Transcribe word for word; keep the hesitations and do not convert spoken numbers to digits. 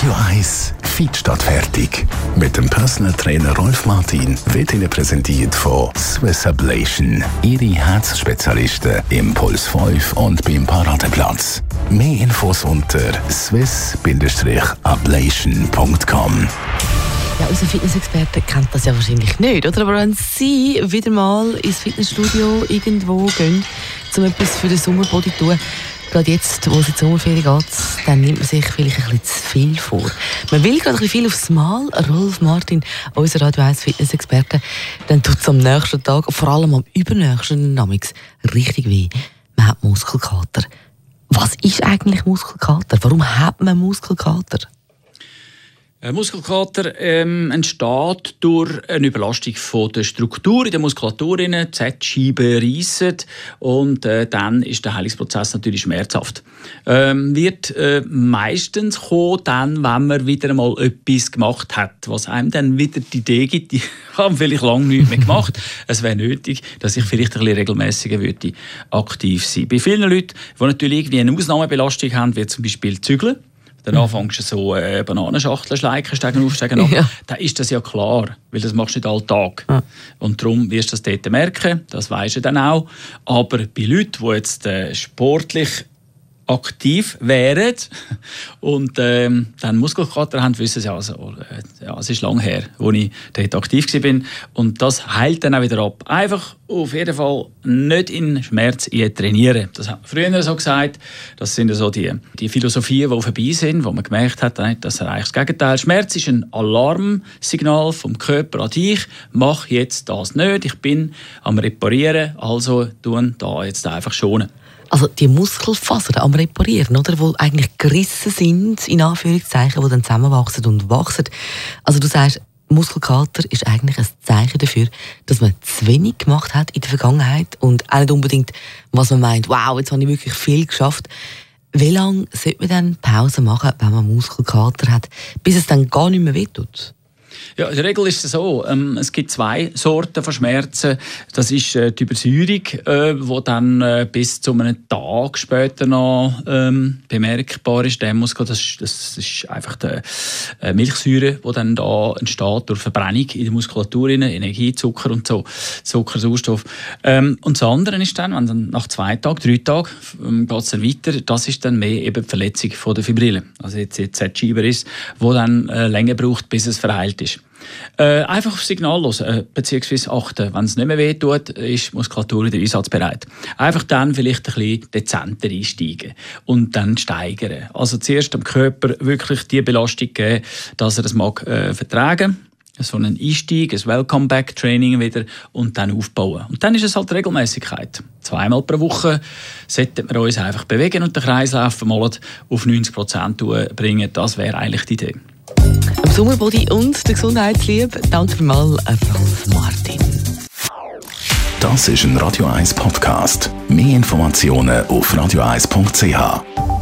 Radio eins Fit statt fertig. Mit dem Personal Trainer Rolf Martin wird Ihnen präsentiert von Swiss Ablation. Ihre Herzspezialisten im Puls fünf und beim Paradeplatz. Mehr Infos unter swiss ablation punkt com. Ja, unser Fitnessexperte kennt das ja wahrscheinlich nicht, oder? Aber wenn Sie wieder mal ins Fitnessstudio irgendwo gehen, um etwas für den Sommerbody zu tun, gerade jetzt, wo es in die Sommerferien geht, dann nimmt man sich vielleicht ein bisschen zu viel vor. Man will gerade ein bisschen viel aufs Mal. Rolf Martin, unser Radio eins Fitnessexperte, dann tut es am nächsten Tag, vor allem am übernächsten Namix, richtig weh. Man hat Muskelkater. Was ist eigentlich Muskelkater? Warum hat man Muskelkater? Ein Muskelkater ähm, entsteht durch eine Überlastung von der Struktur in der Muskulatur. Die Z-Scheiben reissen und äh, dann ist der Heilungsprozess natürlich schmerzhaft. Ähm, wird äh, meistens kommen, dann, wenn man wieder einmal etwas gemacht hat, was einem dann wieder die Idee gibt, ich habe vielleicht lange nichts mehr gemacht. Es wäre nötig, dass ich vielleicht ein bisschen regelmäßiger würde aktiv sein. Bei vielen Leuten, die natürlich irgendwie eine Ausnahmebelastung haben, wie zum Beispiel Zügeln, dann anfängst du so äh, Bananenschachteln schleichen, steigen auf, steigen ab. Ja. Dann ist das ja klar, weil das machst du nicht alltag. Ja. Und darum wirst du das dort merken, das weisst du dann auch. Aber bei Leuten, die jetzt äh, sportlich aktiv wären und ähm, dann Muskelkater haben, wissen sie also, äh, ja, es ist lange her, als ich dort aktiv war. Und das heilt dann auch wieder ab. Einfach auf jeden Fall nicht in Schmerz trainieren. Das hat man früher so gesagt. Das sind so die, die Philosophien, die vorbei sind, wo man gemerkt hat, das erreicht das Gegenteil. Schmerz ist ein Alarmsignal vom Körper an dich. Mach jetzt das nicht. Ich bin am Reparieren, also tun da jetzt einfach schonen. Also die Muskelfasern am Reparieren, oder, die eigentlich gerissen sind, in Anführungszeichen, die dann zusammenwachsen und wachsen. Also du sagst, Muskelkater ist eigentlich ein Zeichen dafür, dass man zu wenig gemacht hat in der Vergangenheit und auch nicht unbedingt, was man meint, wow, jetzt habe ich wirklich viel geschafft. Wie lange sollte man dann Pause machen, wenn man Muskelkater hat, bis es dann gar nicht mehr wehtut? Ja, in der Regel ist es so, ähm, es gibt zwei Sorten von Schmerzen. Das ist äh, die Übersäuerung, äh, die dann äh, bis zu einem Tag später noch ähm, bemerkbar ist. Der Muskel, das, das ist einfach die äh, Milchsäure, die dann da entsteht durch Verbrennung in der Muskulatur, Energie, Zucker und so, Zucker, Sauerstoff. Ähm, und das andere ist dann, wenn dann nach zwei Tagen, drei Tagen ähm, geht es dann weiter, das ist dann mehr eben die Verletzung von der Fibrille. Also jetzt die Z-Scheibe ist, die dann äh, länger braucht, bis es verheilt ist. Äh, einfach auf Signal hören, äh, beziehungsweise achten. Wenn es nicht mehr wehtut, ist die Muskulatur wieder einsatzbereit. Einfach dann vielleicht ein bisschen dezenter einsteigen und dann steigern. Also zuerst dem Körper wirklich die Belastung geben, dass er das mag äh, vertragen. So einen Einstieg, ein Welcome-Back-Training wieder und dann aufbauen. Und dann ist es halt Regelmäßigkeit. Zweimal pro Woche sollten wir uns einfach bewegen und den Kreislauf mal auf neunzig Prozent bringen. Das wäre eigentlich die Idee. Am Sommerbody und der Gesundheitsliebe. Danke vielmals, Rolf Martin. Das ist ein Radio eins Podcast. Mehr Informationen auf radio eins punkt c h.